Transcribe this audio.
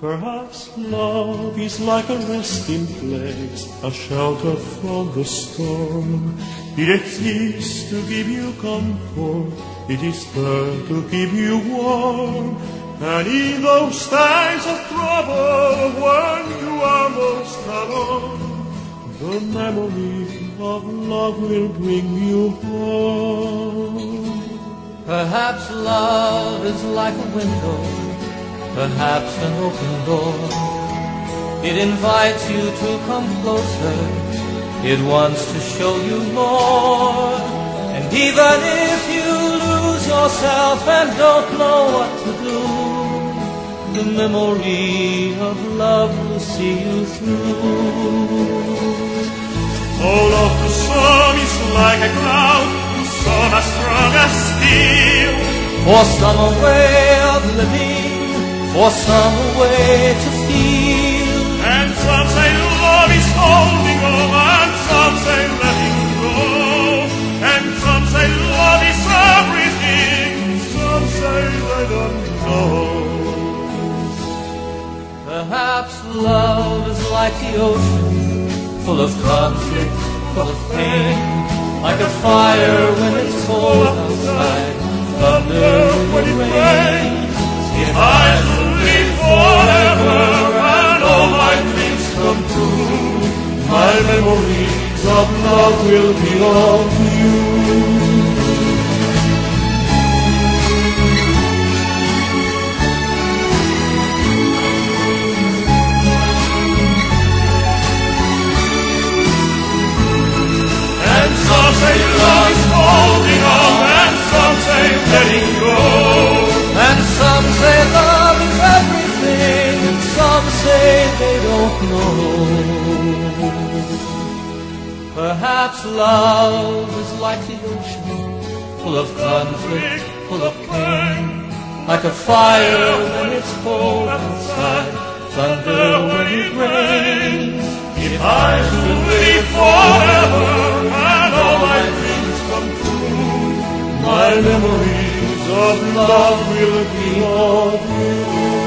Perhaps love is like a resting place, a shelter from the storm. It exists to give you comfort, it is there to keep you warm. And in those times of trouble, when you are most alone, the memory of love will bring you home. Perhaps love is like a window, perhaps an open door. It invites you to come closer, it wants to show you more. And even if you lose yourself and don't know what to do, the memory of love will see you through. All of the storm is like a cloud, some as strong as steel. For some a way of living, for some a way to feel. And some say love is holding on, and some say letting go. And some say love is everything, some say they don't know. Perhaps love is like the ocean, full of conflict, full of pain. Like a fire when it's cold outside, thunder when it rains. If I should live forever and all my dreams come true, my memories of love will belong to you. Some say love is holding on, and some say letting go. And some say love is everything, and some say they don't know. Perhaps love is like the ocean, full of conflict, full of pain. Like a fire when it's cold outside, thunder when it rains. If I should live forever and all my dreams come true, my memories of love will be all you.